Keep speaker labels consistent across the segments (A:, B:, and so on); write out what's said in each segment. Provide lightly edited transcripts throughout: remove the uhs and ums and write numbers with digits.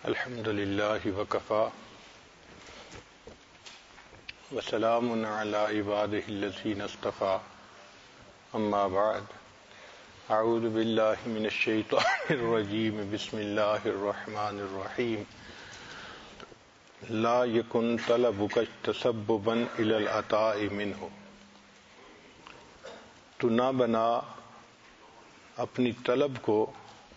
A: الحمد للہ وکفا وسلام علی عبادہ الذین اصطفی اما بعد اعوذ باللہ من الشیطان الرجیم بسم اللہ الرحمن الرحیم لا یکن طلبک تسببا الی العطاء منہ، تو نہ بنا اپنی طلب کو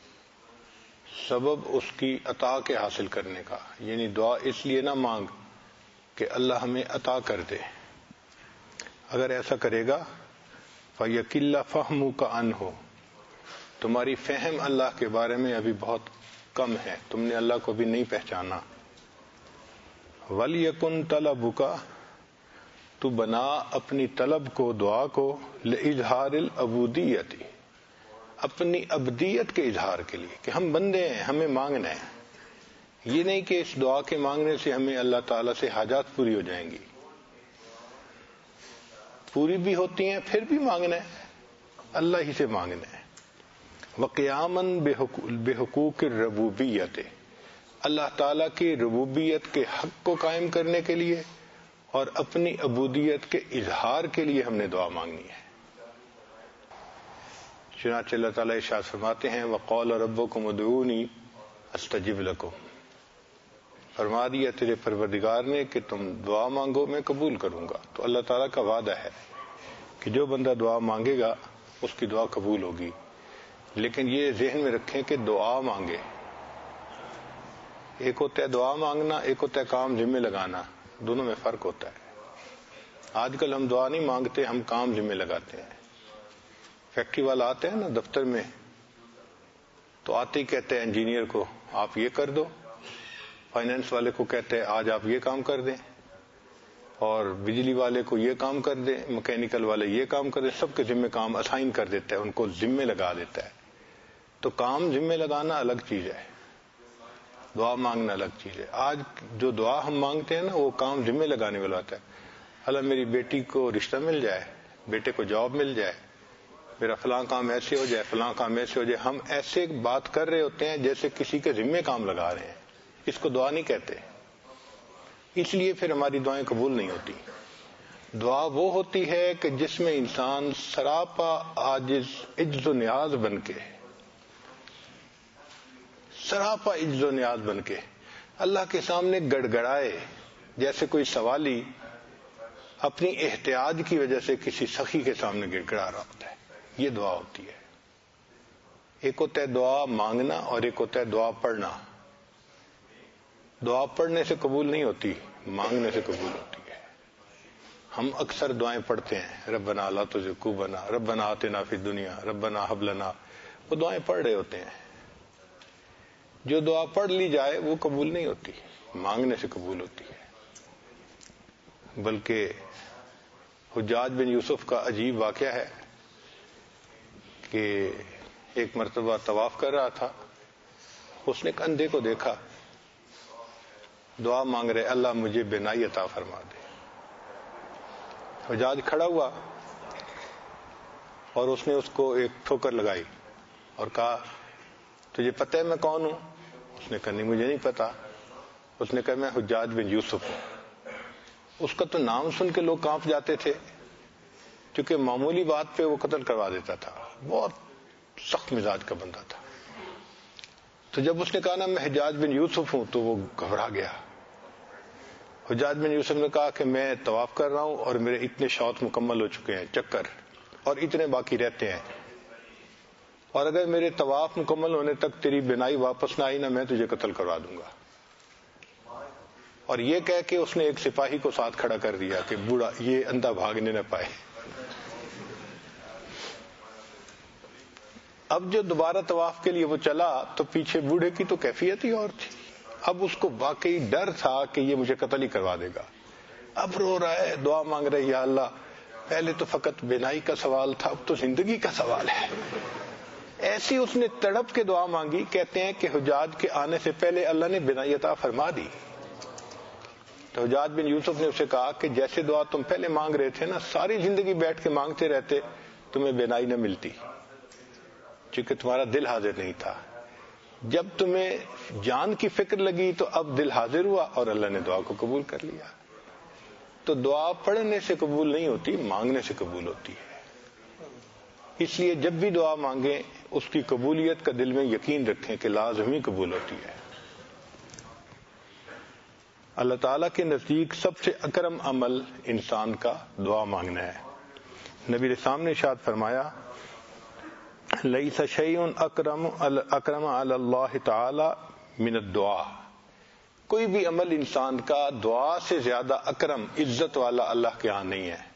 A: سبب اس کی عطا کے حاصل کرنے کا، یعنی دعا اس لیے نہ مانگ کہ اللہ ہمیں عطا کر دے۔ اگر ایسا کرے گا فَيَكِلَّ فَهْمُكَ عَنْهُ، تمہاری فہم اللہ کے بارے میں ابھی بہت کم ہے، تم نے اللہ کو بھی نہیں پہچانا۔ وَلْيَكُنْ طَلَبُكَ، تو بنا اپنی طلب کو، دعا کو، لِإِظْهَارِ الْعُبُودِيَّةِ، اپنی عبدیت کے اظہار کے لیے، کہ ہم بندے ہیں، ہمیں مانگنا ہے۔ یہ نہیں کہ اس دعا کے مانگنے سے ہمیں اللہ تعالیٰ سے حاجات پوری ہو جائیں گی، پوری بھی ہوتی ہیں پھر بھی مانگنا ہے، اللہ ہی سے مانگنا ہے۔ وَقِيَامًا بِحُقُوقِ الرُّبُوبِيَّةِ، اللہ تعالیٰ کی ربوبیت کے حق کو قائم کرنے کے لیے اور اپنی عبودیت کے اظہار کے لیے ہم نے دعا مانگنی ہے۔ چنانچہ اللہ تعالیٰ ارشاد فرماتے ہیں وَقَالَ رَبُّكُمُ ادْعُونِي أَسْتَجِبْ لَكُمْ، فرما دیا تیرے پروردگار نے کہ تم دعا مانگو میں قبول کروں گا۔ تو اللہ تعالیٰ کا وعدہ ہے کہ جو بندہ دعا مانگے گا اس کی دعا قبول ہوگی، لیکن یہ ذہن میں رکھیں کہ دعا مانگے، ایک ہوتا ہے دعا مانگنا، ایک ہوتا ہے کام ذمہ لگانا، دونوں میں فرق ہوتا ہے۔ آج کل ہم دعا نہیں مانگتے، ہم کام ذمہ لگاتے ہیں۔ فیکٹری والا آتے ہیں نا دفتر میں، تو آتے ہی کہتے ہیں انجینئر کو آپ یہ کر دو، فائنینس والے کو کہتے ہیں آج آپ یہ کام کر دیں، اور بجلی والے کو یہ کام کر دیں، مکینیکل والے یہ کام کر دیں، سب کے ذمہ کام اسائن کر دیتا ہے، ان کو ذمہ لگا دیتا ہے۔ تو کام ذمہ لگانا الگ چیز ہے، دعا مانگنا الگ چیز ہے۔ آج جو دعا ہم مانگتے ہیں نا وہ کام ذمہ لگانے والا ہوتا ہے۔ اللہ میری بیٹی کو رشتہ مل جائے، بیٹے کو جاب مل جائے، میرا فلاں کام ایسے ہو جائے، فلاں کام ایسے ہو جائے۔ ہم ایسے بات کر رہے ہوتے ہیں جیسے کسی کے ذمہ کام لگا رہے ہیں، اس کو دعا نہیں کہتے۔ اس لیے پھر ہماری دعائیں قبول نہیں ہوتی۔ دعا وہ ہوتی ہے کہ جس میں انسان سراپا عاجز، عجز و نیاز بن کے، سراپا عجز و نیاز بن کے اللہ کے سامنے گڑ گڑائے، جیسے کوئی سوالی اپنی احتیاج کی وجہ سے کسی سخی کے سامنے گڑ گڑا رہا ہوتا ہے، یہ دعا ہوتی ہے۔ ایک ہوتا ہے دعا مانگنا اور ایک ہوتا ہے دعا پڑھنا۔ دعا پڑھنے سے قبول نہیں ہوتی، مانگنے سے قبول ہوتی ہے۔ ہم اکثر دعائیں پڑھتے ہیں، ربنا لا تزغ قلوبنا، ربنا آتنا فی الدنیا، ربنا ھب لنا، وہ دعائیں پڑھ رہے ہوتے ہیں۔ جو دعا پڑھ لی جائے وہ قبول نہیں ہوتی، مانگنے سے قبول ہوتی ہے۔ بلکہ حجاج بن یوسف کا عجیب واقعہ ہے کہ ایک مرتبہ طواف کر رہا تھا، اس نے ایک اندھے کو دیکھا، دعا مانگ رہے اللہ مجھے بینائی عطا فرما دے۔ حجاج کھڑا ہوا اور اس نے اس کو ایک ٹھوکر لگائی اور کہا تجھے پتہ ہے میں کون ہوں؟ اس نے کہا نہیں مجھے نہیں پتا۔ اس نے کہا میں حجاج بن یوسف ہوں۔ اس کا تو نام سن کے لوگ کانپ جاتے تھے، کیونکہ معمولی بات پہ وہ قتل کروا دیتا تھا، بہت سخت مزاج کا بندہ تھا۔ تو جب اس نے کہا نا میں حجاج بن یوسف ہوں تو وہ گھبرا گیا۔ حجاج بن یوسف نے کہا کہ میں طواف کر رہا ہوں اور میرے اتنے شوط مکمل ہو چکے ہیں، چکر، اور اتنے باقی رہتے ہیں، اور اگر میرے طواف مکمل ہونے تک تیری بینائی واپس نہ آئی نا میں تجھے قتل کروا دوں گا۔ اور یہ کہہ کے اس نے ایک سپاہی کو ساتھ کھڑا کر دیا کہ بوڑھا یہ اندھا بھاگنے نہ پائے۔ اب جو دوبارہ طواف کے لیے وہ چلا تو پیچھے بوڑھے کی تو کیفیت ہی اور تھی۔ اب اس کو واقعی ڈر تھا کہ یہ مجھے قتل ہی کروا دے گا۔ اب رو رہا ہے، دعا مانگ رہا ہے یا اللہ پہلے تو فقط بینائی کا سوال تھا، اب تو زندگی کا سوال ہے۔ ایسی اس نے تڑپ کے دعا مانگی، کہتے ہیں کہ حجاج کے آنے سے پہلے اللہ نے بینائی عطا فرما دی۔ تو حجاج بن یوسف نے اسے کہا کہ جیسے دعا تم پہلے مانگ رہے تھے نا، ساری زندگی بیٹھ کے مانگتے رہتے تمہیں بینائی نہ ملتی، چونکہ تمہارا دل حاضر نہیں تھا۔ جب تمہیں جان کی فکر لگی تو اب دل حاضر ہوا اور اللہ نے دعا کو قبول کر لیا. تو دعا پڑھنے سے قبول نہیں ہوتی، مانگنے سے قبول ہوتی ہے. اس لیے جب بھی دعا مانگیں اس کی قبولیت کا دل میں یقین رکھیں کہ لازمی قبول ہوتی ہے. اللہ تعالیٰ کے نزدیک سب سے اکرم عمل انسان کا دعا مانگنا ہے. نبی اسلام نے ارشاد فرمایا لیس شیء اکرم علی اللہ تعالی من الدعاء. کوئی بھی عمل انسان کا دعا سے زیادہ اکرم، عزت والا اللہ کے ہاں نہیں ہے.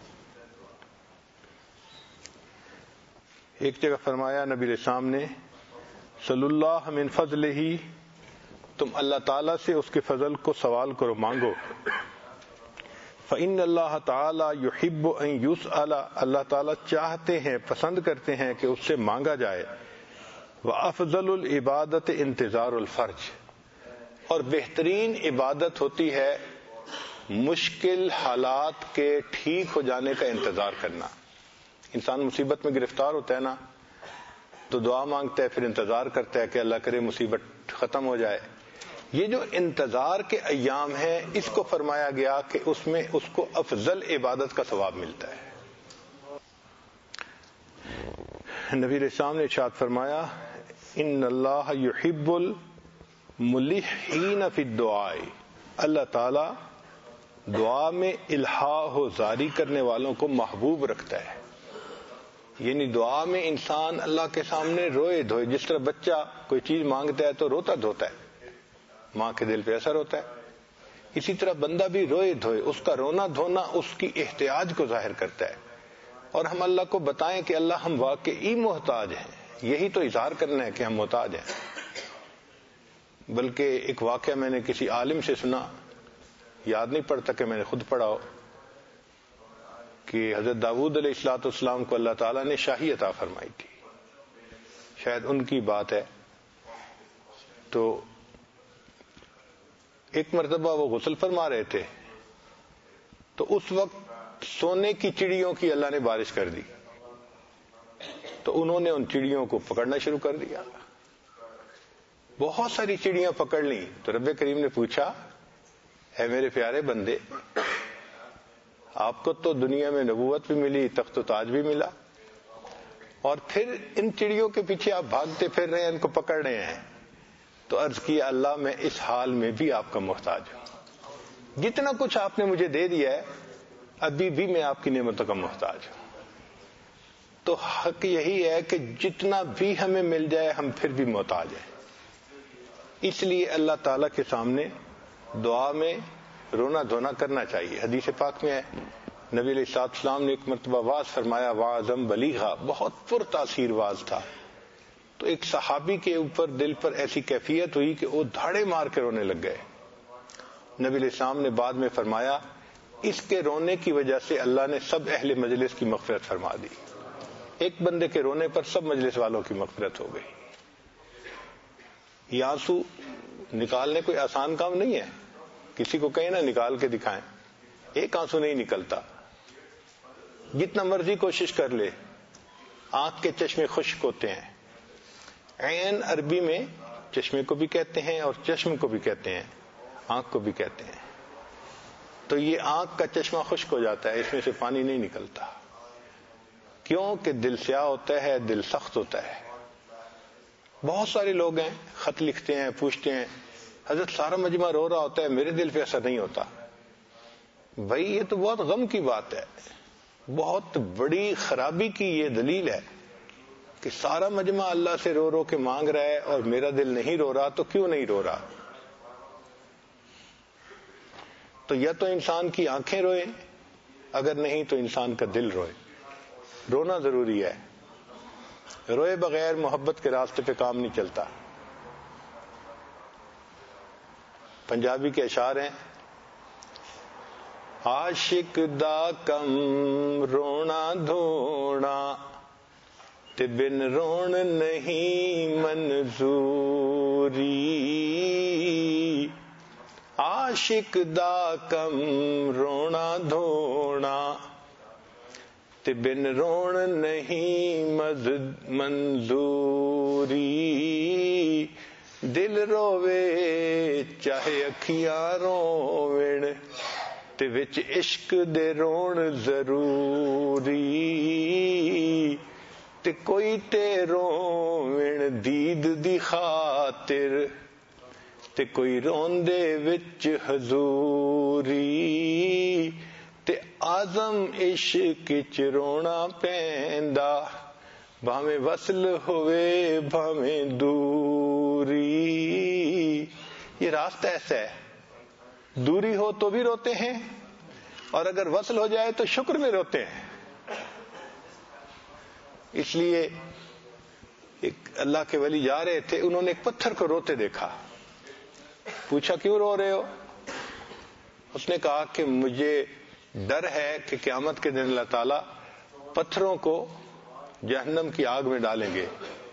A: ایک جگہ فرمایا نبی الاسلام نے صلی اللہ من فضلہ، تم اللہ تعالیٰ سے اس کے فضل کو سوال کرو، مانگو. فإن اللہ تعالیٰ یحب ان یسأل، اللہ تعالیٰ چاہتے ہیں، پسند کرتے ہیں کہ اس سے مانگا جائے. وافضل العبادت انتظار الفرج، اور بہترین عبادت ہوتی ہے مشکل حالات کے ٹھیک ہو جانے کا انتظار کرنا. انسان مصیبت میں گرفتار ہوتا ہے نا تو دعا مانگتا ہے، پھر انتظار کرتا ہے کہ اللہ کرے مصیبت ختم ہو جائے. یہ جو انتظار کے ایام ہیں اس کو فرمایا گیا کہ اس میں اس کو افضل عبادت کا ثواب ملتا ہے. نبی الاسلام نے ارشاد فرمایا ان اللہ یحب الملحین فی الدعاء، اللہ تعالی دعا میں الحاح و زاری کرنے والوں کو محبوب رکھتا ہے. یعنی دعا میں انسان اللہ کے سامنے روئے دھوئے، جس طرح بچہ کوئی چیز مانگتا ہے تو روتا دھوتا ہے، ماں کے دل پہ اثر ہوتا ہے، اسی طرح بندہ بھی روئے دھوئے، اس کا رونا دھونا اس کی احتیاج کو ظاہر کرتا ہے. اور ہم اللہ کو بتائیں کہ اللہ ہم واقعی محتاج ہیں، یہی تو اظہار کرنا ہے کہ ہم محتاج ہیں. بلکہ ایک واقعہ میں نے کسی عالم سے سنا، یاد نہیں پڑتا کہ میں نے خود پڑھا ہو، کہ حضرت داؤد علیہ الصلوۃ والسلام کو اللہ تعالیٰ نے شاہی عطا فرمائی تھی، شاید ان کی بات ہے. تو ایک مرتبہ وہ غسل فرما رہے تھے تو اس وقت سونے کی چڑیوں کی اللہ نے بارش کر دی، تو انہوں نے ان چڑیوں کو پکڑنا شروع کر دیا. بہت ساری چڑیاں پکڑ لیں تو رب کریم نے پوچھا اے میرے پیارے بندے، آپ کو تو دنیا میں نبوت بھی ملی، تخت و تاج بھی ملا، اور پھر ان چڑیوں کے پیچھے آپ بھاگتے پھر رہے ہیں، ان کو پکڑ رہے ہیں. تو عرض کیا اللہ میں اس حال میں بھی آپ کا محتاج ہوں، جتنا کچھ آپ نے مجھے دے دیا ہے ابھی بھی میں آپ کی نعمتوں کا محتاج ہوں. تو حق یہی ہے کہ جتنا بھی ہمیں مل جائے ہم پھر بھی محتاج ہیں. اس لیے اللہ تعالیٰ کے سامنے دعا میں رونا دھونا کرنا چاہیے. حدیث پاک میں ہے نبی علیہ السلام نے ایک مرتبہ واز فرمایا، واعظم بلیغا، بہت پر تاثیر واز تھا. تو ایک صحابی کے اوپر دل پر ایسی کیفیت ہوئی کہ وہ دھاڑے مار کے رونے لگ گئے. نبی علیہ السلام نے بعد میں فرمایا اس کے رونے کی وجہ سے اللہ نے سب اہل مجلس کی مغفرت فرما دی. ایک بندے کے رونے پر سب مجلس والوں کی مغفرت ہو گئی. یہ آنسو نکالنے کوئی آسان کام نہیں ہے. کسی کو کہیں نا نکال کے دکھائیں، ایک آنسو نہیں نکلتا، جتنا مرضی کوشش کر لے. آنکھ کے چشمے خشک ہوتے ہیں. عین عربی میں چشمے کو بھی کہتے ہیں اور چشم کو بھی کہتے ہیں، آنکھ کو بھی کہتے ہیں. تو یہ آنکھ کا چشمہ خشک ہو جاتا ہے، اس میں سے پانی نہیں نکلتا. کیوں کہ دل سیاہ ہوتا ہے، دل سخت ہوتا ہے. بہت سارے لوگ ہیں خط لکھتے ہیں، پوچھتے ہیں حضرت سارا مجمع رو رہا ہوتا ہے میرے دل پہ اثر نہیں ہوتا. بھائی یہ تو بہت غم کی بات ہے، بہت بڑی خرابی کی یہ دلیل ہے کہ سارا مجمع اللہ سے رو رو کے مانگ رہا ہے اور میرا دل نہیں رو رہا. تو کیوں نہیں رو رہا؟ تو یا تو انسان کی آنکھیں روئیں، اگر نہیں تو انسان کا دل روئے. رونا ضروری ہے، روئے بغیر محبت کے راستے پہ کام نہیں چلتا. پنجابی کے اشعار ہیں، عاشق دا کم رونا دھونا تے بن رون نہیں منظوری. عاشق دا کم رونا دھونا تے بن رون نہیں منظوری. دل روے چاہے اکھیاں روون تے وچ عشق دے رون ضروری تے کوئی تے روون دید دی خاطر تے کوئی روندے وچ حضوری تے آزم عشق وچ رونا پیندا بھاویں وصل ہوئے بھاویں دوری. یہ راستہ ایسا ہے، دوری ہو تو بھی روتے ہیں اور اگر وصل ہو جائے تو شکر میں روتے ہیں. اس لیے ایک اللہ کے ولی جا رہے تھے، انہوں نے ایک پتھر کو روتے دیکھا. پوچھا کیوں رو رہے ہو؟ اس نے کہا کہ مجھے ڈر ہے کہ قیامت کے دن اللہ تعالیٰ پتھروں کو جہنم کی آگ میں ڈالیں گے.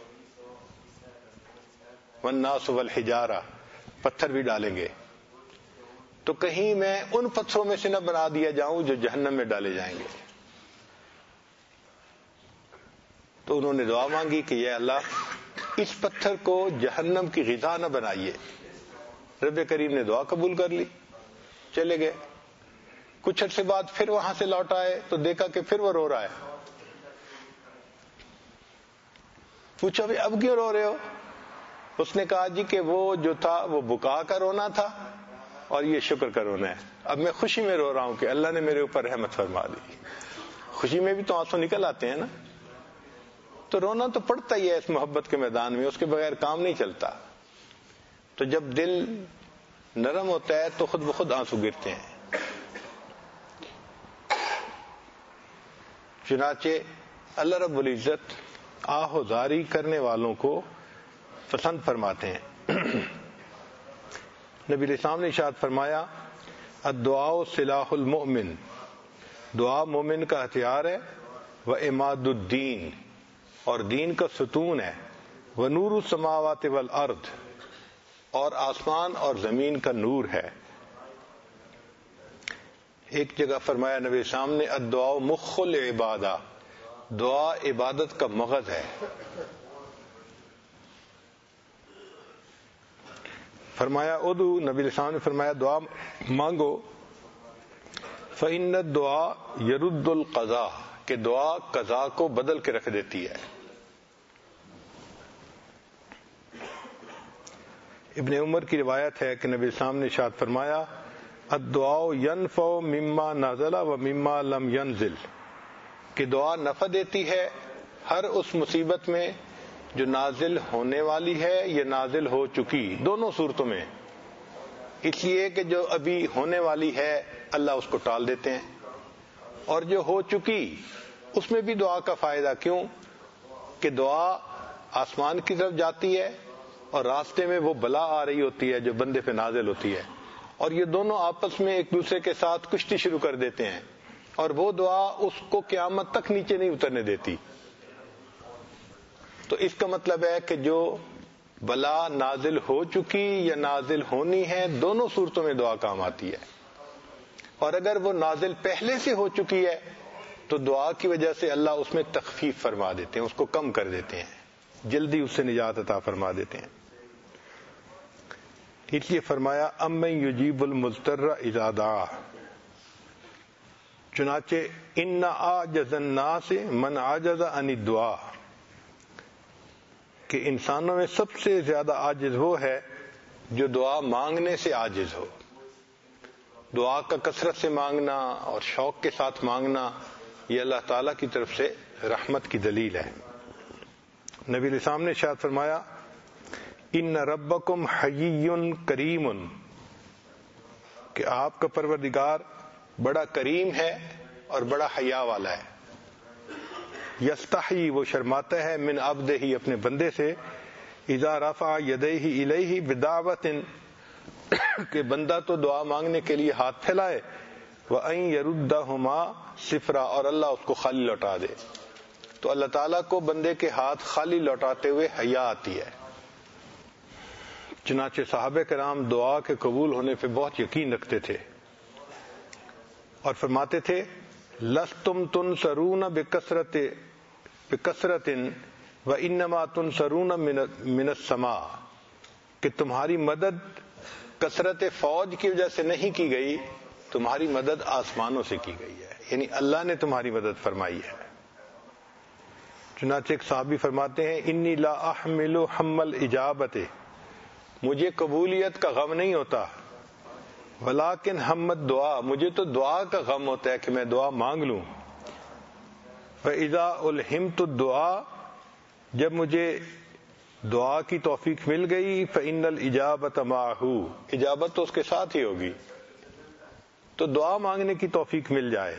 A: والناس والحجارہ، پتھر بھی ڈالیں گے، تو کہیں میں ان پتھروں میں سے نہ بنا دیا جاؤں جو جہنم میں ڈالے جائیں گے. تو انہوں نے دعا مانگی کہ یا اللہ اس پتھر کو جہنم کی غذا نہ بنائیے. رب کریم نے دعا قبول کر لی، چلے گئے. کچھ عرصے بعد پھر وہاں سے لوٹ آئے تو دیکھا کہ پھر وہ رو رہا ہے. پوچھا بھی اب کیوں رو رہے ہو؟ اس نے کہا جی کہ وہ جو تھا وہ بکا کا رونا تھا اور یہ شکر کا رونا ہے. اب میں خوشی میں رو رہا ہوں کہ اللہ نے میرے اوپر رحمت فرما دی. خوشی میں بھی تو آنسو نکل آتے ہیں نا. تو رونا تو پڑتا ہی ہے اس محبت کے میدان میں، اس کے بغیر کام نہیں چلتا. تو جب دل نرم ہوتا ہے تو خود بخود آنسو گرتے ہیں. چنانچہ اللہ رب العزت آہوزاری کرنے والوں کو پسند فرماتے ہیں. نبی علیہ السلام نے ارشاد فرمایا الدعاء سلاح المؤمن، دعا مومن کا ہتھیار ہے. وعماد الدین، اور دین کا ستون ہے. ونور السماوات والارض، اور آسمان اور زمین کا نور ہے. ایک جگہ فرمایا نبی علیہ السلام نے الدعاء مخ العبادہ، دعا عبادت کا مغز ہے. فرمایا ادعو، نبی علیہ السلام نے فرمایا دعا مانگو. فإن الدعاء يرد القضاء، کہ دعا قضا کو بدل کے رکھ دیتی ہے. ابن عمر کی روایت ہے کہ نبی السلام نے ارشاد فرمایا الدعاء ينفع مما نزل ومما لم ينزل، کہ دعا نفع دیتی ہے ہر اس مصیبت میں جو نازل ہونے والی ہے یا نازل ہو چکی، دونوں صورتوں میں. اس لیے کہ جو ابھی ہونے والی ہے اللہ اس کو ٹال دیتے ہیں، اور جو ہو چکی اس میں بھی دعا کا فائدہ. کیوں کہ دعا آسمان کی طرف جاتی ہے اور راستے میں وہ بلا آ رہی ہوتی ہے جو بندے پہ نازل ہوتی ہے، اور یہ دونوں آپس میں ایک دوسرے کے ساتھ کشتی شروع کر دیتے ہیں، اور وہ دعا اس کو قیامت تک نیچے نہیں اترنے دیتی. تو اس کا مطلب ہے کہ جو بلا نازل ہو چکی یا نازل ہونی ہے، دونوں صورتوں میں دعا کام آتی ہے. اور اگر وہ نازل پہلے سے ہو چکی ہے تو دعا کی وجہ سے اللہ اس میں تخفیف فرما دیتے ہیں، اس کو کم کر دیتے ہیں، جلدی اس سے نجات عطا فرما دیتے ہیں. اس لیے فرمایا امن یجیب المضطر اذا دعا. چنانچہ ان اعجز الناس من عجز عن الدعاء، کہ انسانوں میں سب سے زیادہ عاجز وہ ہے جو دعا مانگنے سے عاجز ہو. دعا کا کثرت سے مانگنا اور شوق کے ساتھ مانگنا یہ اللہ تعالیٰ کی طرف سے رحمت کی دلیل ہے. نبی علیہ السلام نے ارشاد فرمایا ان ربکم حیی کریم، کہ آپ کا پروردگار بڑا کریم ہے اور بڑا حیا والا ہے. یستحی، وہ شرماتا ہے، من عبدہ، اپنے بندے سے، اذا رفع یدیہ الیہ بدعوۃ، کہ بندہ تو دعا مانگنے کے لیے ہاتھ پھیلائے، وان یردہما صفرا، اور اللہ اس کو خالی لوٹا دے. تو اللہ تعالیٰ کو بندے کے ہاتھ خالی لوٹاتے ہوئے حیا آتی ہے. چنانچہ صحابہ کرام دعا کے قبول ہونے پہ بہت یقین رکھتے تھے اور فرماتے تھے لستم تنصرون بکثرت وانما تنصرون من السماء، کہ تمہاری مدد کثرت فوج کی وجہ سے نہیں کی گئی، تمہاری مدد آسمانوں سے کی گئی ہے، یعنی اللہ نے تمہاری مدد فرمائی ہے۔ چنانچہ ایک صحابی فرماتے ہیں انی لا احمل حم الاجابت، مجھے قبولیت کا غم نہیں ہوتا، ولیکن حمت دعا، مجھے تو دعا کا غم ہوتا ہے کہ میں دعا مانگ لوں۔ فاذا الہمت الدعاء، جب مجھے دعا کی توفیق مل گئی، فإن الإجابة معه، اجابت تو اس کے ساتھ ہی ہوگی، تو دعا مانگنے کی توفیق مل جائے۔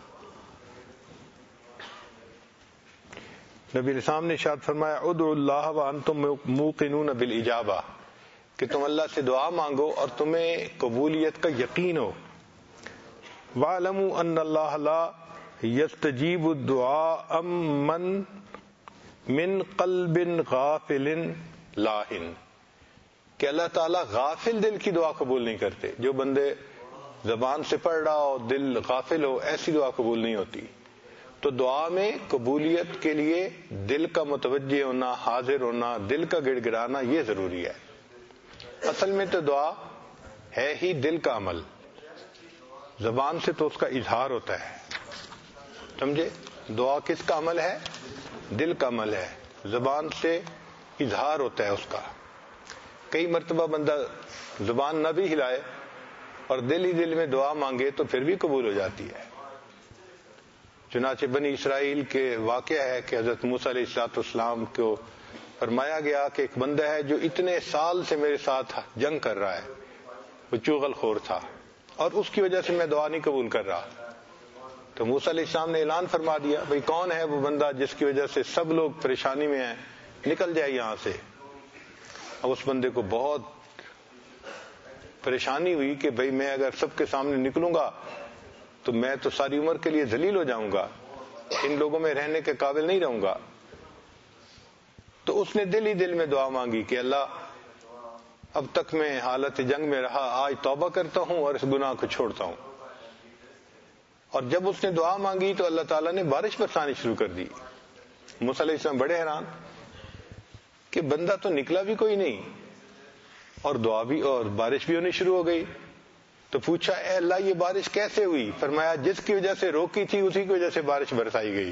A: نبی علیہ السلام نے ارشاد فرمایا ادعوا اللہ وانتم موقنون بالإجابہ، کہ تم اللہ سے دعا مانگو اور تمہیں قبولیت کا یقین ہو۔ وَاعْلَمُوا أَنَّ اللَّهَ لَا يَسْتَجِيبُ الدُّعَاءَ من قلب غافل لاہن، کہ اللہ تعالیٰ غافل دل کی دعا قبول نہیں کرتے۔ جو بندے زبان سے پڑھ رہا ہو دل غافل ہو، ایسی دعا قبول نہیں ہوتی۔ تو دعا میں قبولیت کے لیے دل کا متوجہ ہونا، حاضر ہونا، دل کا گڑ گڑانا، یہ ضروری ہے۔ اصل میں تو دعا ہے ہی دل کا عمل، زبان سے تو اس کا اظہار ہوتا ہے، سمجھے؟ دعا کس کا عمل ہے؟ دل کا عمل ہے، زبان سے اظہار ہوتا ہے اس کا۔ کئی مرتبہ بندہ زبان نہ بھی ہلائے اور دل ہی دل میں دعا مانگے تو پھر بھی قبول ہو جاتی ہے۔ چنانچہ بنی اسرائیل کے واقعہ ہے کہ حضرت موسیٰ علیہ السلام کو فرمایا گیا کہ ایک بندہ ہے جو اتنے سال سے میرے ساتھ جنگ کر رہا ہے، وہ چغل خور تھا، اور اس کی وجہ سے میں دعا نہیں قبول کر رہا۔ تو موسیٰ علیہ السلام نے اعلان فرما دیا بھئی کون ہے وہ بندہ جس کی وجہ سے سب لوگ پریشانی میں ہیں، نکل جائے یہاں سے۔ اب اس بندے کو بہت پریشانی ہوئی کہ بھئی میں اگر سب کے سامنے نکلوں گا تو میں تو ساری عمر کے لیے ذلیل ہو جاؤں گا، ان لوگوں میں رہنے کے قابل نہیں رہوں گا۔ تو اس نے دل ہی دل میں دعا مانگی کہ اللہ اب تک میں حالت جنگ میں رہا، آج توبہ کرتا ہوں اور اس گناہ کو چھوڑتا ہوں۔ اور جب اس نے دعا مانگی تو اللہ تعالیٰ نے بارش برسانی شروع کر دی۔ موسیٰ علیہ السلام بڑے حیران کہ بندہ تو نکلا بھی کوئی نہیں اور دعا بھی اور بارش بھی ہونی شروع ہو گئی۔ تو پوچھا اے اللہ یہ بارش کیسے ہوئی؟ فرمایا جس کی وجہ سے روکی تھی اسی کی وجہ سے بارش برسائی گئی۔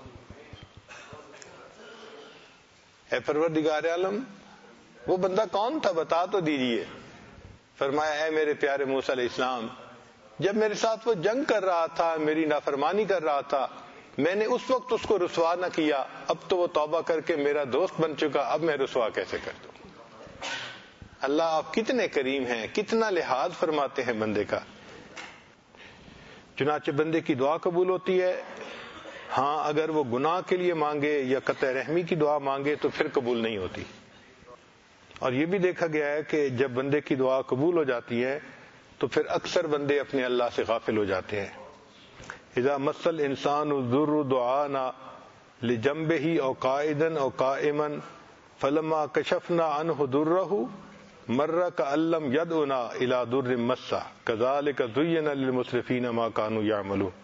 A: اے پروردگار عالم وہ بندہ کون تھا بتا تو دیجئے۔ فرمایا اے میرے پیارے موسیٰ علیہ السلام، جب میرے ساتھ وہ جنگ کر رہا تھا، میری نافرمانی کر رہا تھا، میں نے اس وقت اس کو رسوا نہ کیا، اب تو وہ توبہ کر کے میرا دوست بن چکا، اب میں رسوا کیسے کر دوں؟ اللہ آپ کتنے کریم ہیں، کتنا لحاظ فرماتے ہیں بندے کا۔ چنانچہ بندے کی دعا قبول ہوتی ہے، ہاں اگر وہ گناہ کے لیے مانگے یا قطع رحمی کی دعا مانگے تو پھر قبول نہیں ہوتی۔ اور یہ بھی دیکھا گیا ہے کہ جب بندے کی دعا قبول ہو جاتی ہے تو پھر اکثر بندے اپنے اللہ سے غافل ہو جاتے ہیں۔ اذا مس الانسان الضر دعانا لجنبه او قائدا او قائما فلما كشفنا عنه ضره مر كأن لم يدعنا الى ضر مسه كذلك زين للمسرفين ما كانوا يعملون۔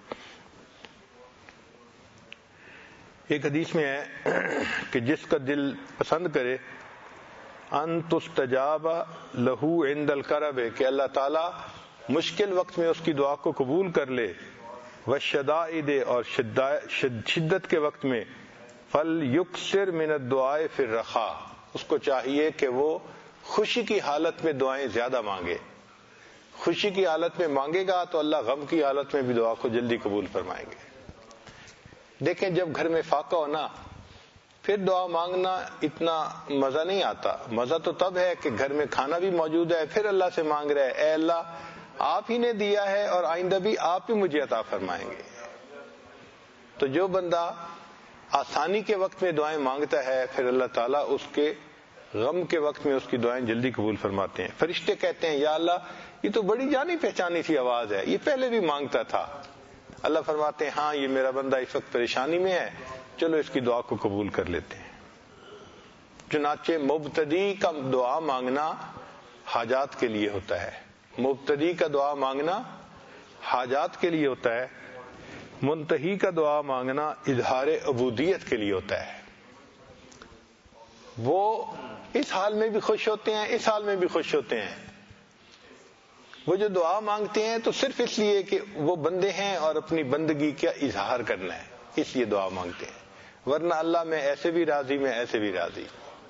A: ایک حدیث میں ہے کہ جس کا دل پسند کرے ان تستجاب لہو عند الکرب، کہ اللہ تعالیٰ مشکل وقت میں اس کی دعا کو قبول کر لے، والشدائد، اور شدت کے وقت میں، فلیکثر من الدعاء فی الرخاء، اس کو چاہیے کہ وہ خوشی کی حالت میں دعائیں زیادہ مانگے۔ خوشی کی حالت میں مانگے گا تو اللہ غم کی حالت میں بھی دعا کو جلدی قبول فرمائیں گے۔ دیکھیں جب گھر میں فاقہ ہونا پھر دعا مانگنا اتنا مزہ نہیں آتا، مزہ تو تب ہے کہ گھر میں کھانا بھی موجود ہے پھر اللہ سے مانگ رہے اے اللہ آپ ہی نے دیا ہے اور آئندہ بھی آپ ہی مجھے عطا فرمائیں گے۔ تو جو بندہ آسانی کے وقت میں دعائیں مانگتا ہے پھر اللہ تعالیٰ اس کے غم کے وقت میں اس کی دعائیں جلدی قبول فرماتے ہیں۔ فرشتے کہتے ہیں یا اللہ یہ تو بڑی جانی پہچانی سی آواز ہے، یہ پہلے بھی مانگتا تھا۔ اللہ فرماتے ہیں ہاں یہ میرا بندہ اس وقت پریشانی میں ہے، چلو اس کی دعا کو قبول کر لیتے ہیں۔ چنانچہ مبتدی کا دعا مانگنا حاجات کے لیے ہوتا ہے، مبتدی کا دعا مانگنا حاجات کے لیے ہوتا ہے، منتہی کا دعا مانگنا اظہار عبودیت کے لیے ہوتا ہے۔ وہ اس حال میں بھی خوش ہوتے ہیں، اس حال میں بھی خوش ہوتے ہیں. وہ جو دعا مانگتے ہیں تو صرف اس لیے کہ وہ بندے ہیں اور اپنی بندگی کا اظہار کرنا ہے، اس لیے دعا مانگتے ہیں. ورنہ اللہ میں ایسے بھی راضی، میں ایسے بھی راضی.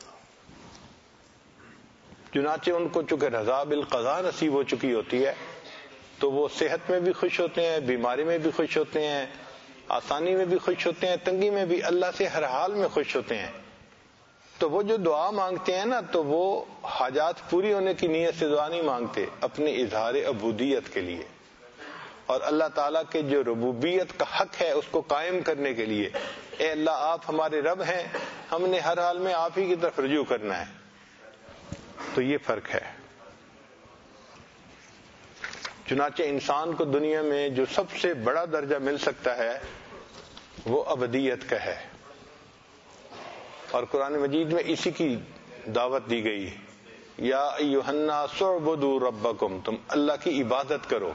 A: چنانچہ ان کو چونکہ رضا بالقضاء نصیب ہو چکی ہوتی ہے تو وہ صحت میں بھی خوش ہوتے ہیں، بیماری میں بھی خوش ہوتے ہیں، آسانی میں بھی خوش ہوتے ہیں، تنگی میں بھی، اللہ سے ہر حال میں خوش ہوتے ہیں. تو وہ جو دعا مانگتے ہیں نا، تو وہ حاجات پوری ہونے کی نیت سے دعا نہیں مانگتے، اپنے اظہار عبودیت کے لیے اور اللہ تعالیٰ کے جو ربوبیت کا حق ہے اس کو قائم کرنے کے لیے. اے اللہ آپ ہمارے رب ہیں، ہم نے ہر حال میں آپ ہی کی طرف رجوع کرنا ہے. تو یہ فرق ہے. چنانچہ انسان کو دنیا میں جو سب سے بڑا درجہ مل سکتا ہے وہ ابدیت کا ہے، اور قرآن مجید میں اسی کی دعوت دی گئی. یا ایھا الناس اعبدوا ربکم، تم اللہ کی عبادت کرو.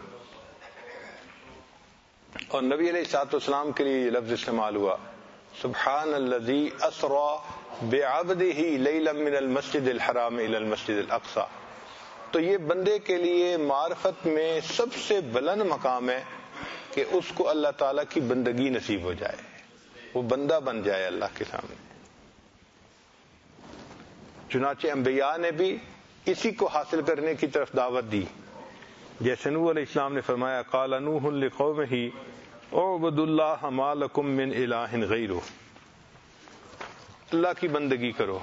A: اور نبی علیہ الصلوۃ والسلام کے لیے یہ لفظ استعمال ہوا، سبحان الذی اسری بعبدہ لیلا من المسجد الحرام الی المسجد الاقصی. تو یہ بندے کے لیے معرفت میں سب سے بلند مقام ہے کہ اس کو اللہ تعالیٰ کی بندگی نصیب ہو جائے، وہ بندہ بن جائے اللہ کے سامنے. چنانچہ انبیاء نے بھی اسی کو حاصل کرنے کی طرف دعوت دی. جیسے نوح علیہ السلام نے فرمایا، قال نوح لقومہ اعبدوا اللہ ما لکم من الہ غیرہ، اللہ کی بندگی کرو.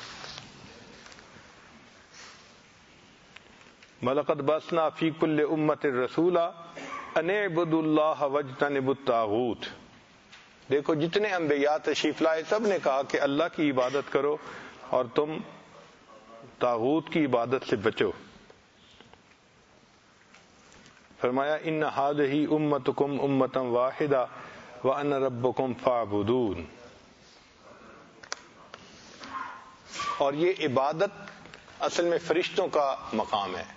A: وَلَقَدْ بَعَثْنَا فِي كُلِّ أُمَّةٍ رَسُولًا أَنِ اعْبُدُوا اللَّهَ وَاجْتَنِبُوا الطَّاغُوتَ. دیکھو جتنے انبیاء تشریف لائے سب نے کہا کہ اللہ کی عبادت کرو اور تم طاغوت کی عبادت سے بچو. فرمایا ان هذه امتکم امۃ واحدہ وانا ربکم فاعبدون. اور یہ عبادت اصل میں فرشتوں کا مقام ہے.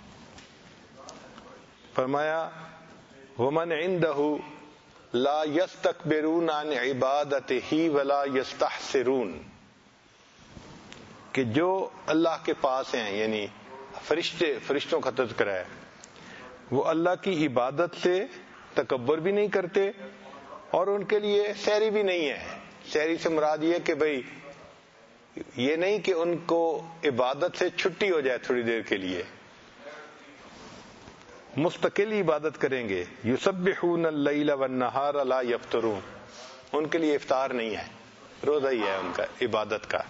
A: فرمایا ومن عنده لا يستكبرون عن عبادته ولا يستحسرون، کہ جو اللہ کے پاس ہیں، یعنی فرشتوں کا تذکرہ ہے، وہ اللہ کی عبادت سے تکبر بھی نہیں کرتے اور ان کے لیے سیری بھی نہیں ہے. سیری سے مراد یہ کہ بھئی یہ نہیں کہ ان کو عبادت سے چھٹی ہو جائے تھوڑی دیر کے لیے، مستقل عبادت کریں گے. یسبحون اللیل والنہار لا یفترون، ان کے لیے افطار نہیں ہے، روزہ ہی ہے ان کا عبادت کا.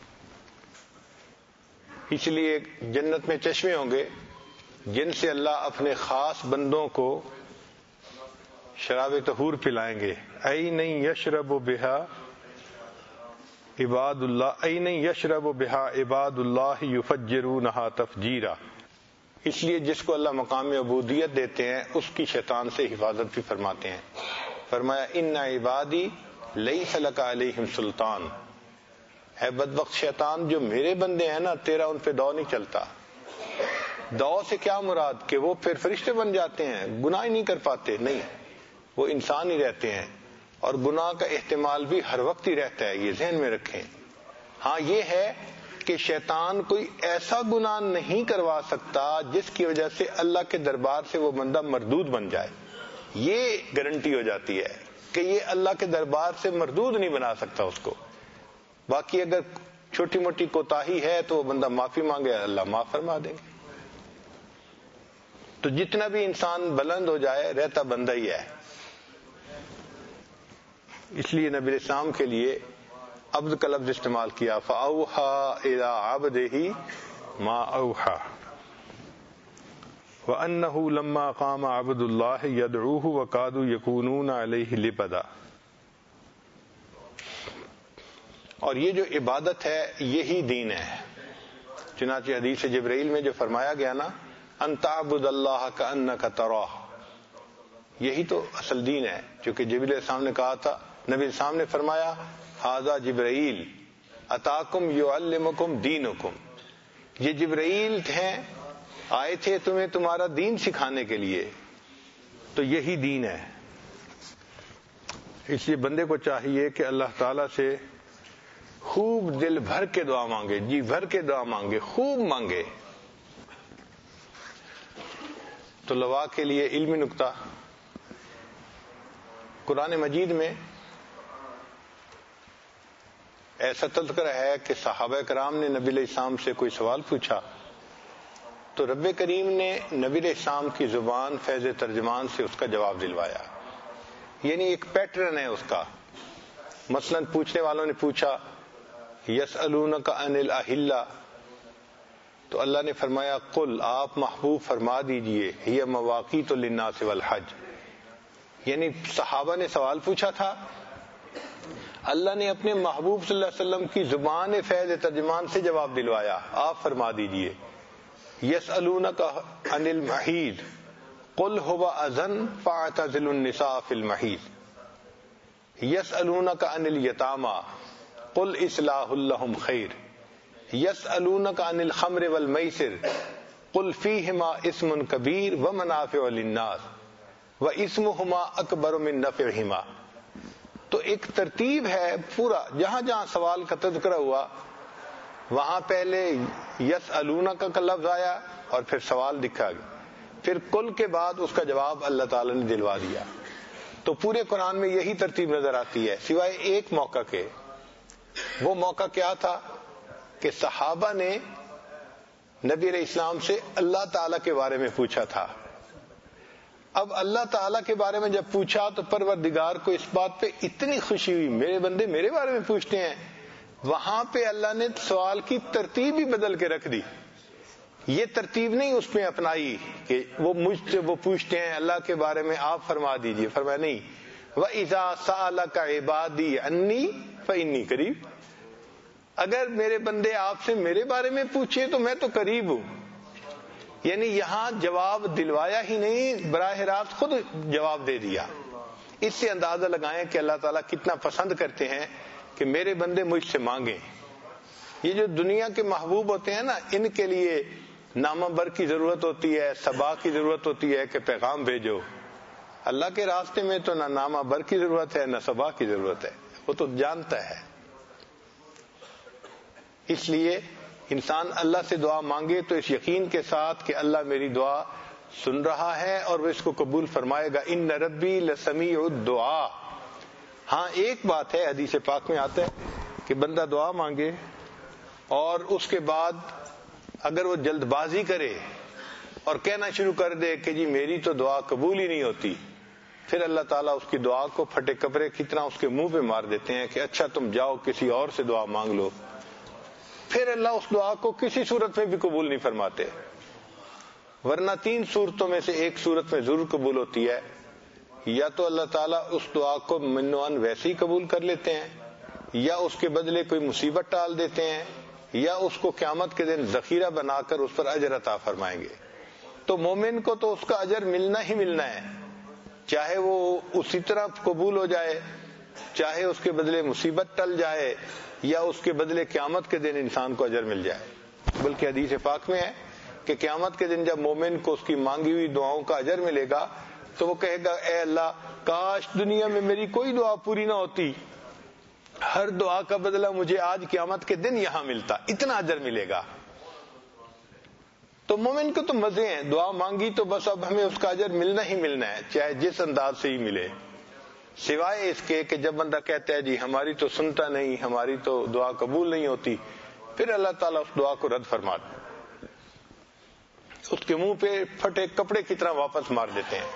A: اس لیے جنت میں چشمے ہوں گے جن سے اللہ اپنے خاص بندوں کو شراب طہور پلائیں گے. عین یشرب بہا عباد اللہ، عین یشرب بہا عباد اللہ یفجرونہا تفجیرا. اس لیے جس کو اللہ مقام عبودیت دیتے ہیں اس کی شیطان سے حفاظت بھی فرماتے ہیں. فرمایا ان عبادی لیس لک علیہم سلطان، ہے بدبخت شیطان جو میرے بندے ہیں نا، تیرا ان پہ دو نہیں چلتا. دو سے کیا مراد کہ وہ پھر فرشتے بن جاتے ہیں، گناہ ہی نہیں کر پاتے، نہیں، وہ انسان ہی رہتے ہیں اور گناہ کا احتمال بھی ہر وقت ہی رہتا ہے، یہ ذہن میں رکھیں. ہاں یہ ہے کہ شیطان کوئی ایسا گناہ نہیں کروا سکتا جس کی وجہ سے اللہ کے دربار سے وہ بندہ مردود بن جائے. یہ گارنٹی ہو جاتی ہے کہ یہ اللہ کے دربار سے مردود نہیں بنا سکتا اس کو. باقی اگر چھوٹی موٹی کوتاہی ہے تو وہ بندہ معافی مانگے، اللہ معاف فرما دیں گے. تو جتنا بھی انسان بلند ہو جائے رہتا بندہ ہی ہے. اس لیے نبی السلام کے لیے عبد کا لفظ استعمال کیا، فَأَوْحَى إِلَىٰ عَبْدِهِ مَا أَوْحَى وَأَنَّهُ لَمَّا قَامَ عَبْدُ اللَّهِ يَدْعُوهُ وَكَادُوا يَكُونُونَ عَلَيْهِ لِبَدًا. اور یہ جو عبادت ہے یہی دین ہے. چنانچہ حدیث جبرائیل میں جو فرمایا گیا نا، ان تعبد اللہ کأنک تراہ، یہی تو اصل دین ہے. چونکہ جبرائیل السلام نے کہا تھا، نبی السلام نے فرمایا ھذا جبرائیل اتاکم یعلمکم دینکم، یہ جبرائیل ہیں، آئے تھے تمہیں تمہارا دین سکھانے کے لیے. تو یہی دین ہے. اس لیے بندے کو چاہیے کہ اللہ تعالی سے خوب دل بھر کے دعا مانگے، جی بھر کے دعا مانگے، خوب مانگے. تو لوا کے لیے علمی نکتہ، قرآن مجید میں ایسا تذکرہ ہے کہ صحابہ کرام نے نبی علیہ السلام سے کوئی سوال پوچھا تو رب کریم نے نبی علیہ السلام کی زبان فیض ترجمان سے اس کا جواب دلوایا. یعنی ایک پیٹرن ہے اس کا. مثلا پوچھنے والوں نے پوچھا یسألونک عن الاہلہ، تو اللہ نے فرمایا قل، آپ محبوب فرما دیجئے، ہی مواقیت للناس والحج. یعنی صحابہ نے سوال پوچھا تھا، اللہ نے اپنے محبوب صلی اللہ علیہ وسلم کی زبان فیض ترجمان سے جواب دلوایا، آپ فرما دیجئے یسألونک عن المحیض قل هو اذن فاعتزلوا النساء فی المحیض، یسألونک عن الیتامی قل اصلاح لهم خیر، یسألونک عن الخمر والمیسر قل فیہما اسم کبیر ومنافع للناس واسمہما اکبر من نفعہما. تو ایک ترتیب ہے پورا، جہاں جہاں سوال کا تذکرہ ہوا وہاں پہلے یسألونک کا لفظ آیا اور پھر سوال دکھا گیا، پھر کل کے بعد اس کا جواب اللہ تعالی نے دلوا دیا. تو پورے قرآن میں یہی ترتیب نظر آتی ہے سوائے ایک موقع کے. وہ موقع کیا تھا کہ صحابہ نے نبی علیہ السلام سے اللہ تعالیٰ کے بارے میں پوچھا تھا. اب اللہ تعالیٰ کے بارے میں جب پوچھا تو پروردگار کو اس بات پہ اتنی خوشی ہوئی، میرے بندے میرے بارے میں پوچھتے ہیں. وہاں پہ اللہ نے سوال کی ترتیب ہی بدل کے رکھ دی. یہ ترتیب نہیں اس میں اپنائی کہ وہ مجھ سے وہ پوچھتے ہیں اللہ کے بارے میں آپ فرما دیجئے، فرمایا نہیں وَإِذَا سَأَلَكَ عِبَادِي عَنِّي فَإِنِّي قَرِيبٌ. اگر میرے بندے آپ سے میرے بارے میں پوچھیں تو میں تو قریب ہوں. یعنی یہاں جواب دلوایا ہی نہیں، براہ راست خود جواب دے دیا. اس سے اندازہ لگائیں کہ اللہ تعالیٰ کتنا پسند کرتے ہیں کہ میرے بندے مجھ سے مانگیں. یہ جو دنیا کے محبوب ہوتے ہیں نا، ان کے لیے نامہ بر کی ضرورت ہوتی ہے، صبا کی ضرورت ہوتی ہے کہ پیغام بھیجو. اللہ کے راستے میں تو نہ نامہ بر کی ضرورت ہے نہ صبا کی ضرورت ہے، وہ تو جانتا ہے. اس لیے انسان اللہ سے دعا مانگے تو اس یقین کے ساتھ کہ اللہ میری دعا سن رہا ہے اور وہ اس کو قبول فرمائے گا. ان ربی لسمیع الدعاء. ہاں ایک بات ہے، حدیث پاک میں آتا ہے کہ بندہ دعا مانگے اور اس کے بعد اگر وہ جلد بازی کرے اور کہنا شروع کر دے کہ جی میری تو دعا قبول ہی نہیں ہوتی، پھر اللہ تعالیٰ اس کی دعا کو پھٹے کپڑے کی طرح اس کے منہ پہ مار دیتے ہیں کہ اچھا تم جاؤ کسی اور سے دعا مانگ لو. پھر اللہ اس دعا کو کسی صورت میں بھی قبول نہیں فرماتے. ورنہ 3 صورتوں میں سے ایک صورت میں ضرور قبول ہوتی ہے، یا تو اللہ تعالیٰ اس دعا کو منوان ویسے ہی قبول کر لیتے ہیں، یا اس کے بدلے کوئی مصیبت ٹال دیتے ہیں، یا اس کو قیامت کے دن ذخیرہ بنا کر اس پر اجر عطا فرمائیں گے. تو مومن کو تو اس کا اجر ملنا ہی ملنا ہے، چاہے وہ اسی طرح قبول ہو جائے، چاہے اس کے بدلے مصیبت ٹل جائے، یا اس کے بدلے قیامت کے دن انسان کو اجر مل جائے. بلکہ حدیث پاک میں ہے کہ قیامت کے دن جب مومن کو اس کی مانگی ہوئی دعاؤں کا اجر ملے گا تو وہ کہے گا اے اللہ کاش دنیا میں میری کوئی دعا پوری نہ ہوتی، ہر دعا کا بدلہ مجھے آج قیامت کے دن یہاں ملتا، اتنا اجر ملے گا. تو مومن کو تو مزے ہیں، دعا مانگی تو بس اب ہمیں اس کا اجر ملنا ہی ملنا ہے، چاہے جس انداز سے ہی ملے. سوائے اس کے کہ جب بندہ کہتا ہے جی ہماری تو سنتا نہیں، ہماری تو دعا قبول نہیں ہوتی، پھر اللہ تعالیٰ اس دعا کو رد فرماتا، اس کے منہ پہ پھٹے کپڑے کی طرح واپس مار دیتے ہیں.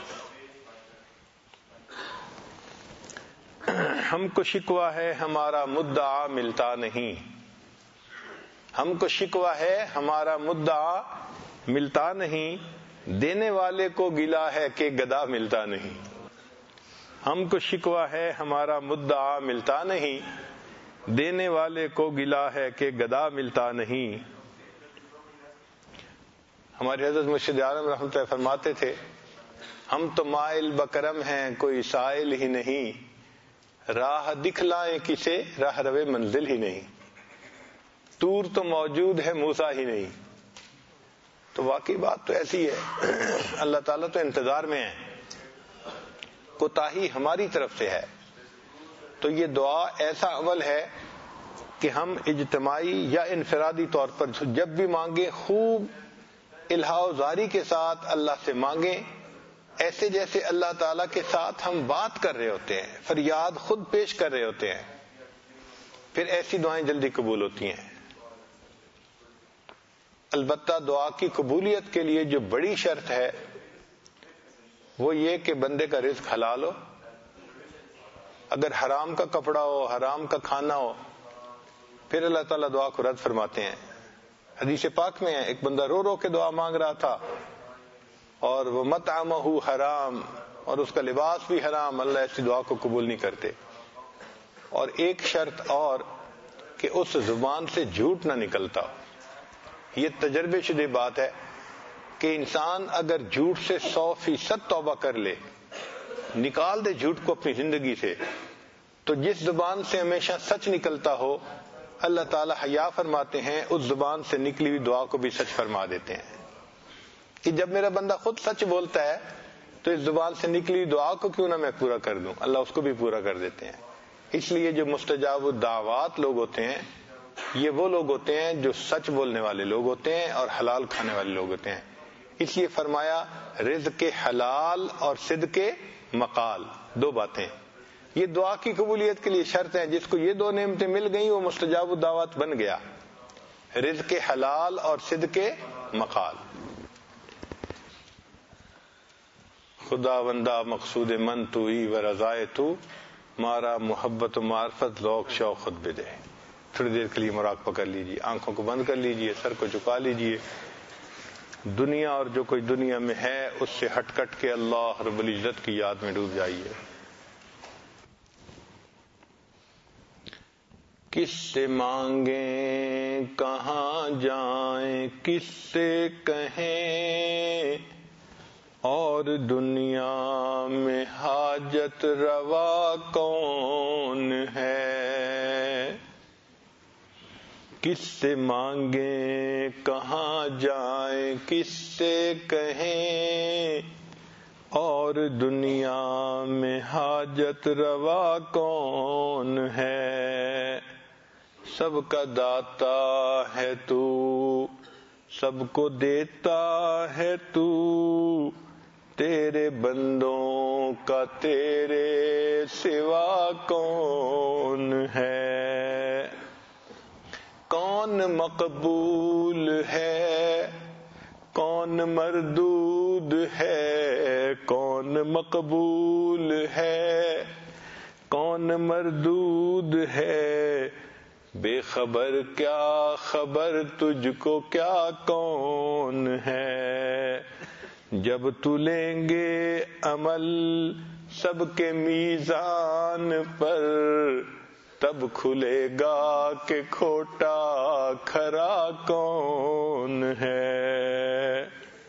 A: ہم کو شکوہ ہے ہمارا مدعا ملتا نہیں، ہم کو شکوہ ہے ہمارا مدعا ملتا نہیں، دینے والے کو گلہ ہے کہ گدا ملتا نہیں. ہم کو شکوہ ہے ہمارا مدعا ملتا نہیں، دینے والے کو گلہ ہے کہ گدا ملتا نہیں. ہمارے حضرت مرشد عالم رحمۃ اللہ فرماتے تھے ہم تو مائل بکرم ہیں کوئی سائل ہی نہیں، راہ دکھلائیں کسے راہ روے منزل ہی نہیں. طور تو موجود ہے موسیٰ ہی نہیں. تو واقعی بات تو ایسی ہے، اللہ تعالیٰ تو انتظار میں ہے، کوتاہی ہماری طرف سے ہے. تو یہ دعا ایسا عمل ہے کہ ہم اجتماعی یا انفرادی طور پر جب بھی مانگیں خوب الہا و زاری کے ساتھ اللہ سے مانگیں، ایسے جیسے اللہ تعالیٰ کے ساتھ ہم بات کر رہے ہوتے ہیں، فریاد خود پیش کر رہے ہوتے ہیں، پھر ایسی دعائیں جلدی قبول ہوتی ہیں۔ البتہ دعا کی قبولیت کے لیے جو بڑی شرط ہے وہ یہ کہ بندے کا رزق حلال ہو۔ اگر حرام کا کپڑا ہو، حرام کا کھانا ہو، پھر اللہ تعالیٰ دعا کو رد فرماتے ہیں۔ حدیث پاک میں ہے ایک بندہ رو رو کے دعا مانگ رہا تھا اور وہ مطعمہ حرام اور اس کا لباس بھی حرام، اللہ ایسی دعا کو قبول نہیں کرتے۔ اور ایک شرط اور کہ اس زبان سے جھوٹ نہ نکلتا ہو۔ یہ تجربے شدہ بات ہے کہ انسان اگر جھوٹ سے 100% توبہ کر لے، نکال دے جھوٹ کو اپنی زندگی سے، تو جس زبان سے ہمیشہ سچ نکلتا ہو اللہ تعالیٰ حیا فرماتے ہیں اس زبان سے نکلی ہوئی دعا کو بھی سچ فرما دیتے ہیں کہ جب میرا بندہ خود سچ بولتا ہے تو اس زبان سے نکلی ہوئی دعا کو کیوں نہ میں پورا کر دوں، اللہ اس کو بھی پورا کر دیتے ہیں۔ اس لیے جو مستجاب الدعوات لوگ ہوتے ہیں یہ وہ لوگ ہوتے ہیں جو سچ بولنے والے لوگ ہوتے ہیں اور حلال کھانے والے لوگ ہوتے ہیں۔ اس لیے فرمایا رزق حلال اور صدق مقال، دو باتیں یہ دعا کی قبولیت کے لیے شرط ہیں۔ جس کو یہ دو نعمتیں مل گئیں وہ مستجاب الدعوات بن گیا، رزق حلال اور صدق مقال۔ خدا بندہ مقصود من تو ہی و رضائے تو، مارا محبت و معرفت ذوق شوق خود بدے۔ تھوڑی دیر کے لیے مراقبہ کر لیجیے، آنکھوں کو بند کر لیجیے، سر کو جھکا لیجیے، دنیا اور جو کوئی دنیا میں ہے اس سے ہٹ کٹ کے اللہ رب العزت کی یاد میں ڈوب جائیے۔ کس سے مانگیں کہاں جائیں، کس سے کہیں اور دنیا میں حاجت روا کون ہے؟ کس سے مانگیں کہاں جائیں، کس سے کہیں اور دنیا میں حاجت روا کون ہے؟ سب کا داتا ہے تو، سب کو دیتا ہے تو، تیرے بندوں کا تیرے سوا کون ہے؟ کون مقبول ہے کون مردود ہے، کون مقبول ہے کون مردود ہے، بے خبر کیا خبر تجھ کو کیا کون ہے؟ جب تو لیں گے عمل سب کے میزان پر، تب کھلے گا کہ کھوٹا کھرا کون ہے؟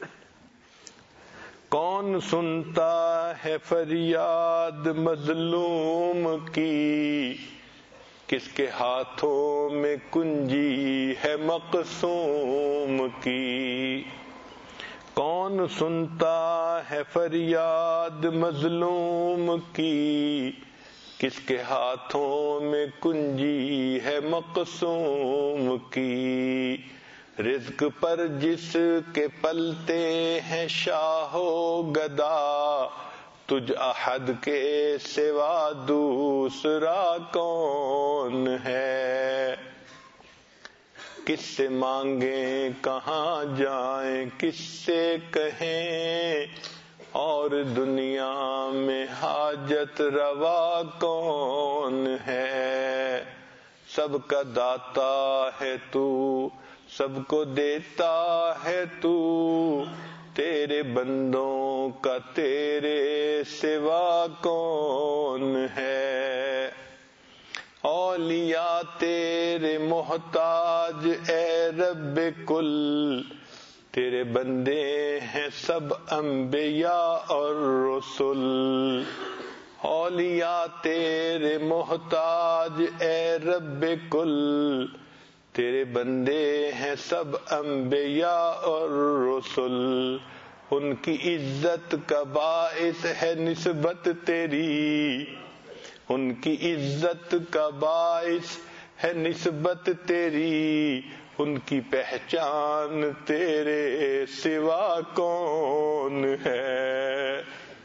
A: کون سنتا ہے فریاد مظلوم کی، کس کے ہاتھوں میں کنجی ہے مقسوم کی؟ کون سنتا ہے فریاد مظلوم کی، کس کے ہاتھوں میں کنجی ہے مقسوم کی؟ رزق پر جس کے پلتے ہیں شاہ و گدا، تجھ احد کے سوا دوسرا کون ہے؟ کس سے مانگیں کہاں جائیں، کس سے کہیں اور دنیا میں حاجت روا کون ہے؟ سب کا داتا ہے تو، سب کو دیتا ہے تو، تیرے بندوں کا تیرے سوا کون ہے؟ اولیاء تیرے محتاج اے رب کل، تیرے بندے ہیں سب انبیاء اور رسل۔ اولیاء تیرے محتاج اے رب کل، تیرے بندے ہیں سب انبیاء اور رسل۔ ان کی عزت کا باعث ہے نسبت تیری، ان کی عزت کا باعث ہے نسبت تیری ان کی پہچان تیرے سوا کون ہے؟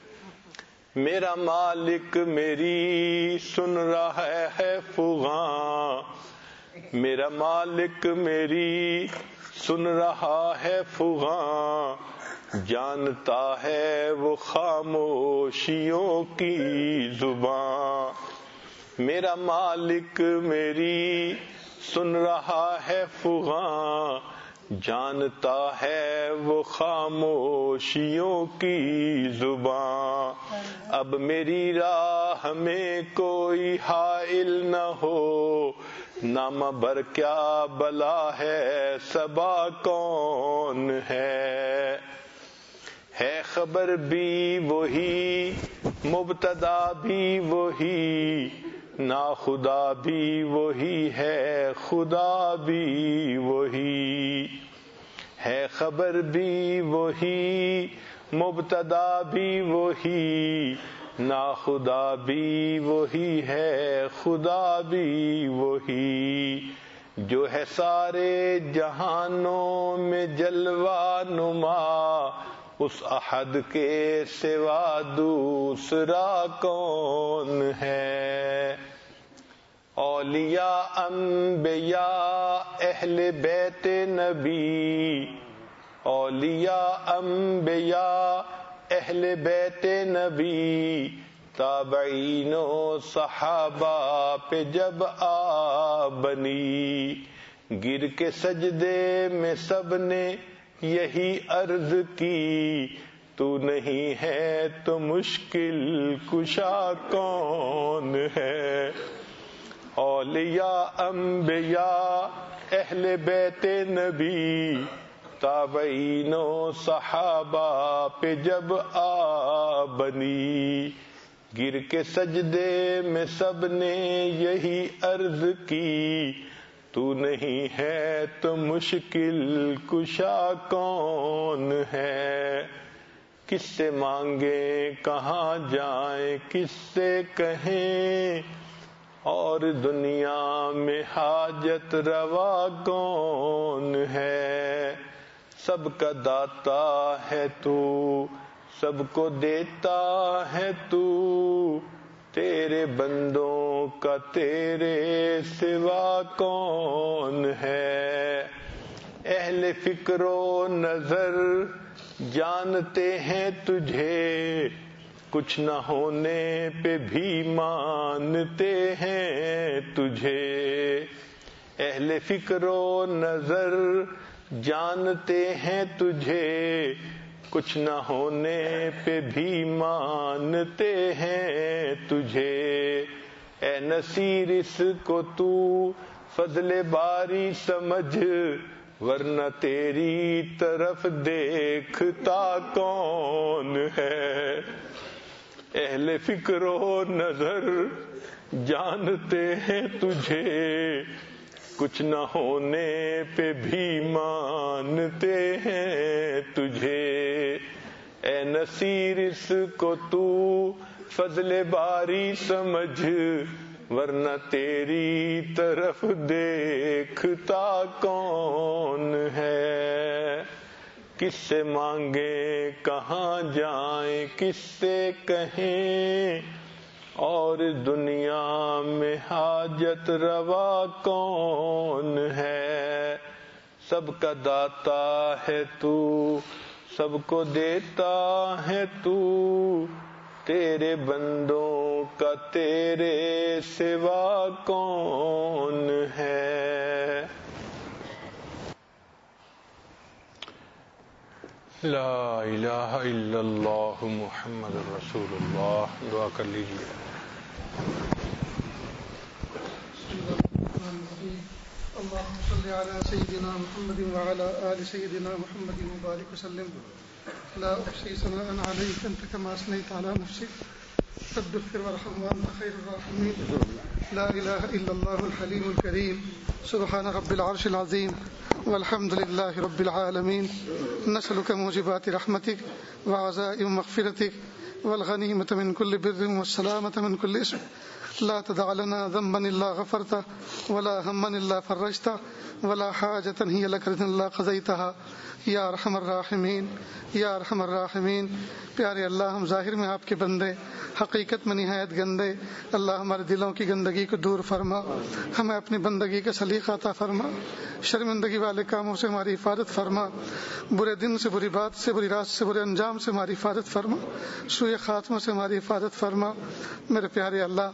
A: میرا مالک میری سن رہا ہے فغاں، میرا مالک میری سن رہا ہے فغاں، جانتا ہے وہ خاموشیوں کی زباں۔ میرا مالک میری سن رہا ہے فغاں، جانتا ہے وہ خاموشیوں کی زباں۔ اب میری راہ میں کوئی حائل نہ ہو، نامہ بر کیا بلا ہے صبا کون ہے؟ ہے خبر بھی وہی، مبتدا بھی وہی، ناخدا بھی وہی ہے، خدا بھی وہی۔ ہے خبر بھی وہی، مبتدا بھی وہی، ناخدا بھی وہی ہے، خدا بھی وہی۔ جو ہے سارے جہانوں میں جلوہ نما، اس احد کے سوا دوسرا کون ہے؟ اولیاء انبیاء اہل بیت نبی، اولیاء انبیاء اہل بیت نبی، تابعین و صحابہ پہ جب آ بنی، گر کے سجدے میں سب نے یہی عرض کی، تو نہیں ہے تو مشکل کشا کون ہے؟ اولیاء انبیاء اہل بیت نبی، تابعین و صحابہ پہ جب آ بنی، گر کے سجدے میں سب نے یہی عرض کی، تو نہیں ہے تو مشکل کشا کون ہے؟ کس سے مانگیں کہاں جائیں کس سے کہیں، اور دنیا میں حاجت روا کون ہے؟ سب کا داتا ہے تو، سب کو دیتا ہے تو، تیرے بندوں کا تیرے سوا کون ہے؟ اہل فکر و نظر جانتے ہیں تجھے، کچھ نہ ہونے پہ بھی مانتے ہیں تجھے۔ اہل فکر و نظر جانتے ہیں تجھے، کچھ نہ ہونے پہ بھی مانتے ہیں تجھے۔ اے نصیر اس کو تو فضل باری سمجھ، ورنہ تیری طرف دیکھتا کون ہے؟ اہل فکر و نظر جانتے ہیں تجھے، کچھ نہ ہونے پہ بھی مانتے ہیں تجھے۔ اے نصیر اس کو تو فضل باری سمجھ، ورنہ تیری طرف دیکھتا کون ہے؟ کس سے مانگیں کہاں جائیں کس سے کہیں، اور دنیا میں حاجت روا کون ہے؟ سب کا داتا ہے تو، سب کو دیتا ہے تو، تیرے بندوں کا تیرے سوا کون ہے؟ لا الہ الا اللہ محمد رسول اللہ۔ دعا کر لیجیے۔
B: اللهم صل على سيدنا محمد وعلى آل سيدنا محمد وبارك وسلم۔ لا أحصي ثناء عليك أنت كما أثنيت على نفسك، رب اغفر وارحم وأنت خير الراحمين۔ لا إله إلا الله الحليم الكريم، سبحان رب العرش العظيم، والحمد لله رب العالمين۔ نسألك موجبات رحمتك وعزائم مغفرتك، والغنيمة من كل بر والسلامة من كل إثم، لا تدع لنا ذنبا إلا غفرته ولا هما إلا فرجته ولا حاجة هي لك إلا قضيتها یا ارحم الراحمین یا ارحم الراحمین۔ پیارے اللہ، ہم ظاہر میں آپ کے بندے، حقیقت میں نہایت گندے۔ اللہ ہمارے دلوں کی گندگی کو دور فرما، ہمیں اپنی بندگی کا سلیقہ عطا فرما، شرمندگی والے کاموں سے ہماری حفاظت فرما، برے دن سے، بری بات سے، بری رات سے، برے انجام سے ہماری حفاظت فرما، سوء خاتمہ سے ہماری حفاظت فرما۔ میرے پیارے اللہ،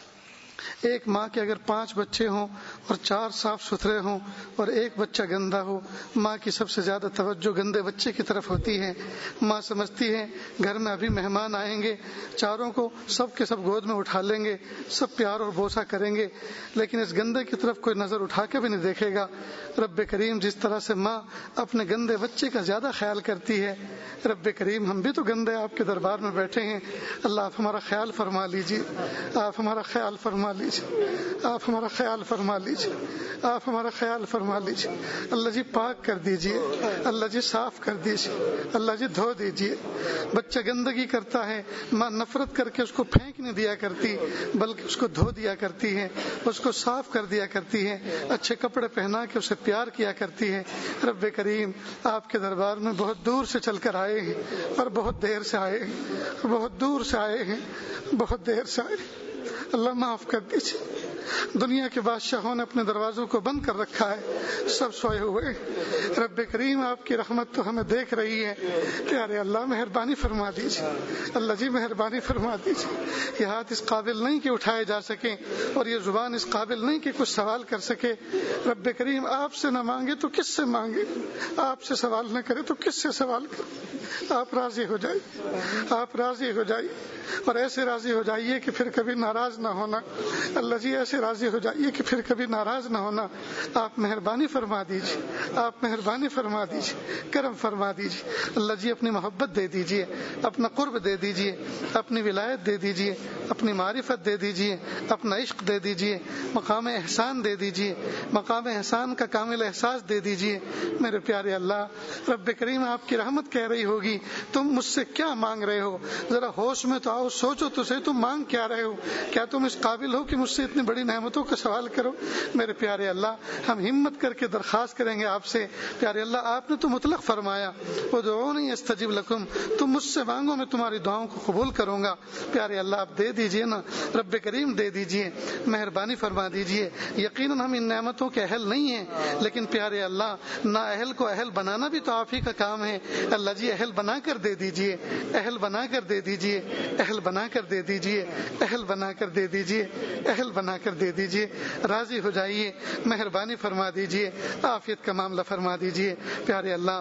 B: ایک ماں کے اگر 5 بچے ہوں اور 4 صاف ستھرے ہوں اور ایک بچہ گندا ہو، ماں کی سب سے زیادہ توجہ گندے بچے کی طرف ہوتی ہے۔ ماں سمجھتی ہے گھر میں ابھی مہمان آئیں گے، چاروں کو سب کے سب گود میں اٹھا لیں گے، سب پیار اور بوسہ کریں گے، لیکن اس گندے کی طرف کوئی نظر اٹھا کے بھی نہیں دیکھے گا۔ رب کریم جس طرح سے ماں اپنے گندے بچے کا زیادہ خیال کرتی ہے، رب کریم ہم بھی تو گندے آپ کے دربار میں بیٹھے ہیں، اللہ آپ ہمارا خیال فرما لیجیے، آپ ہمارا خیال فرما لیجیے، آپ ہمارا خیال فرما لیجیے، آپ ہمارا خیال فرما لیجیے۔ اللہ جی پاک کر دیجیے، اللہ جی صاف کر دیجیے، اللہ جی دھو دیجیے۔ بچہ گندگی کرتا ہے، ماں نفرت کر کے اس کو پھینک نہیں دیا کرتی، بلکہ اس کو دھو دیا کرتی ہے، اس کو صاف کر دیا کرتی ہے، اچھے کپڑے پہنا کے اسے پیار کیا کرتی ہے۔ رب کریم آپ کے دربار میں بہت دور سے چل کر آئے ہیں اور بہت دیر سے آئے ہیں، بہت دور سے آئے ہیں، بہت دیر سے آئے ہیں۔ اللہ معاف کر دیجیے۔ دنیا کے بادشاہوں نے اپنے دروازوں کو بند کر رکھا ہے، سب سوئے ہوئے۔ رب کریم آپ کی رحمت تو ہمیں دیکھ رہی ہے، پیارے اللہ مہربانی فرما دیجیے، اللہ جی مہربانی فرما دیجیے۔ یہ ہاتھ اس قابل نہیں کہ اٹھائے جا سکیں اور یہ زبان اس قابل نہیں کہ کچھ سوال کر سکے۔ رب کریم آپ سے نہ مانگے تو کس سے مانگے، آپ سے سوال نہ کرے تو کس سے سوال کرے۔ آپ راضی ہو جائیے، آپ راضی ہو جائیے، اور ایسے راضی ہو جائیے کہ پھر کبھی ناراض نہ ہونا۔ اللہ جی ایسے راضی ہو جائیے کہ پھر کبھی ناراض نہ ہونا۔ آپ مہربانی فرما دیجیے، آپ مہربانی فرما دیجیے، کرم فرما دیجیے۔ اللہ جی اپنی محبت دے دیجیے، اپنا قرب دے دیجیے، اپنی ولایت دے دیجیے، اپنی معرفت دے دیجیے، اپنا عشق دے دیجیے، مقام احسان دے دیجیے، مقام احسان کا کامل احساس دے دیجیے۔ میرے پیارے اللہ، رب کریم آپ کی رحمت کہہ رہی ہوگی تم مجھ سے کیا مانگ رہے ہو، ذرا ہوش میں تو آؤ، سوچو تو صحیح تم مانگ کیا رہے ہو، کیا تم اس قابل ہو کہ مجھ سے اتنی بڑی نعمتوں کا سوال کرو۔ میرے پیارے اللہ، ہم ہمت کر کے درخواست کریں گے آپ سے، پیارے اللہ آپ نے تو مطلق فرمایا ادعونی استجب لکم، تم مجھ سے مانگو میں تمہاری دعاؤں کو قبول کروں گا۔ پیارے اللہ آپ دے دیجئے نا، رب کریم دے دیجئے، مہربانی فرما دیجئے۔ یقیناً ہم ان نعمتوں کے اہل نہیں ہیں، لیکن پیارے اللہ نا اہل کو اہل بنانا بھی تو آپ ہی کا کام ہے۔ اللہ جی اہل بنا کر دے دیجئے، اہل بنا کر دے دیجئے، اہل بنا کر دے دیجئے، اہل بنا کر دے دیجئے، اہل بنا کر دے دیجئے۔ راضی ہو جائیے، مہربانی فرما دیجئے، عافیت کا معاملہ فرما دیجئے۔ پیارے اللہ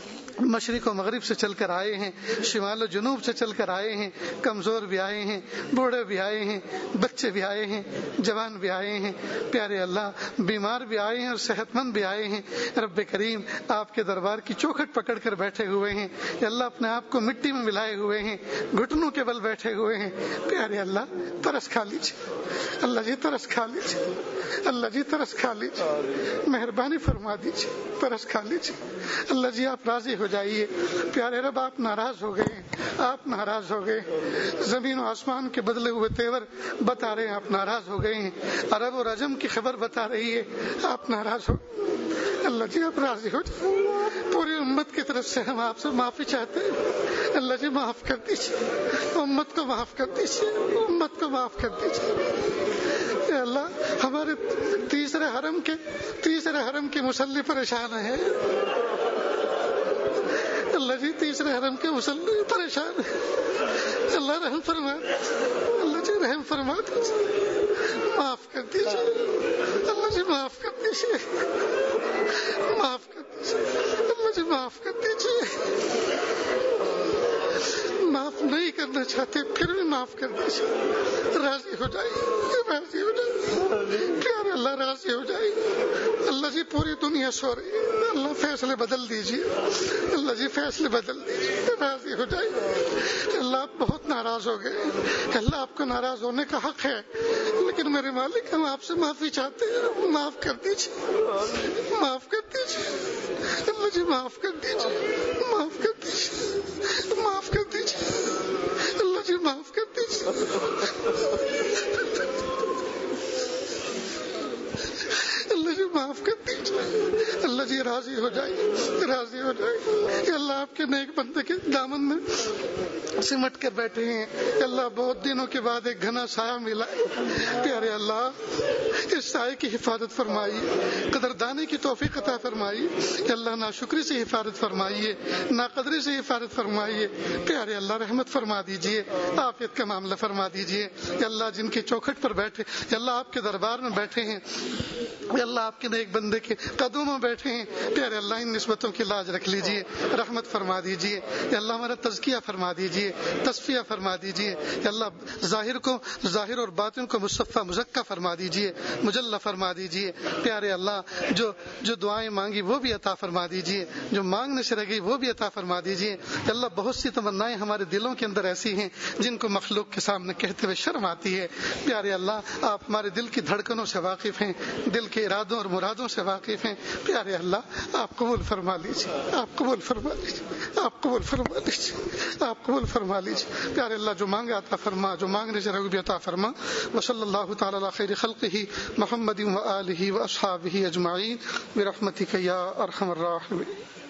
B: مشرق و مغرب سے چل کر آئے ہیں، شمال و جنوب سے چل کر آئے ہیں، کمزور بھی آئے ہیں، بوڑھے بھی آئے ہیں، بچے بھی آئے ہیں، جوان بھی آئے ہیں، پیارے اللہ بیمار بھی آئے ہیں اور صحت مند بھی آئے ہیں۔ رب کریم آپ کے دربار کی چوکھٹ پکڑ کر بیٹھے ہوئے ہیں، یا اللہ اپنے آپ کو مٹی میں ملائے ہوئے ہیں، گھٹنوں کے بل بیٹھے ہوئے ہیں۔ پیارے اللہ ترس کھا لیجیے، اللہ جی ترس کھا لیجیے، اللہ جی ترس کھا لیجیے، مہربانی فرما دیجیے، ترس کھا لیجیے۔ اللہ جی آپ راضی ہو جائیے۔ پیارے رب آپ ناراض ہو گئے، آپ ناراض ہو گئے، زمین و آسمان کے بدلے ہوئے تیور بتا رہے ہیں آپ ناراض ہو گئے ہیں، عرب اور عجم کی خبر بتا رہی ہے آپ ناراض ہو گئے۔ اللہ جی آپ راضی ہو جائیں، پوری امت کی طرف سے ہم آپ سے معافی چاہتے ہیں، اللہ جی معاف کر دیجیے، امت کو معاف کر دیجیے، امت کو معاف کر دیجیے۔ اے اللہ ہمارے تیسرے حرم کے مصلی پریشان ہیں، اللہ جی تیسرے حرم کے مصلی پریشان ہیں، اللہ رحم فرما، اللہ جی رحم فرما دیجیے، معاف کر دیجیے، اللہ جی معاف کر دیجیے، معاف کر دیجیے، اللہ جی معاف کر دیجیے۔ معاف نہیں کرنا چاہتے پھر بھی معاف کر دیجیے، راضی ہو جائیے، راضی ہو جائیے، پیارے اللہ راضی ہو جائیے۔ اللہ جی پوری دنیا سو رہی ہے، اللہ فیصلے بدل دیجیے، اللہ جی فیصلے بدل دیجیے، راضی ہو جائیے۔ اللہ آپ بہت ناراض ہو گئے، اللہ آپ کو ناراض ہونے کا حق ہے، لیکن میرے مالک ہم آپ سے معافی چاہتے ہیں، معاف کر دیجیے، معاف کر دیجیے، اللہ جی معاف کر دیجیے، معاف کر دیجیے، معاف کر دیجیے، اللہ جی معاف کر دیجیے۔ ہو جائیے، راضی ہو جائیے. کہ اللہ آپ کے نیک بندے کے دامن میں سمٹ کر بیٹھے ہیں. اللہ بہت دنوں کے بعد ایک گھنا سایہ ملا. پیارے اللہ اس سائے کی حفاظت فرمائیے، قدردانی کی توفیق عطا فرمائیے. اللہ ناشکری سے حفاظت فرمائیے، ناقدری سے حفاظت فرمائیے. پیارے اللہ رحمت فرما دیجئے، عافیت کا معاملہ فرما دیجئے. اللہ جن کے چوکھٹ پر بیٹھے، اللہ آپ کے دربار میں بیٹھے ہیں، اللہ آپ کے نیک بندے کے قدموں میں بیٹھے ہیں. پیارے اللہ ان نسبتوں کی لاج رکھ لیجئے، رحمت فرما دیجئے. اللہ ہمارا تزکیہ فرما دیجئے، تصفیہ فرما دیجئے. اللہ ظاہر اور باطن کو مصفہ مزکہ فرما دیجئے، مجلہ فرما دیجئے. پیارے اللہ جو دعائیں مانگی وہ بھی عطا فرما دیجئے، جو مانگنے سے رہ گئی وہ بھی عطا فرما دیجئے. اللہ بہت سی تمنائیں ہمارے دلوں کے اندر ایسی ہیں جن کو مخلوق کے سامنے کہتے ہوئے شرم آتی ہے. پیارے اللہ آپ ہمارے دل کی دھڑکنوں سے واقف ہیں، دل کے ارادوں اور مرادوں سے واقف ہیں. پیارے اللہ آپ قبول فرما لیجیے، آپ قبول فرما لیجیے، آپ قبول فرما لیجیے، آپ قبول فرما لیجیے. پیارے اللہ جو مانگے عطا فرما، جو مانگنے سے رہ بھی عطا فرما. وصلی اللہ تعالی علی خیر خلقہ محمد و آلہ و اصحابہ اجمعین برحمتک یا ارحم الراحمین.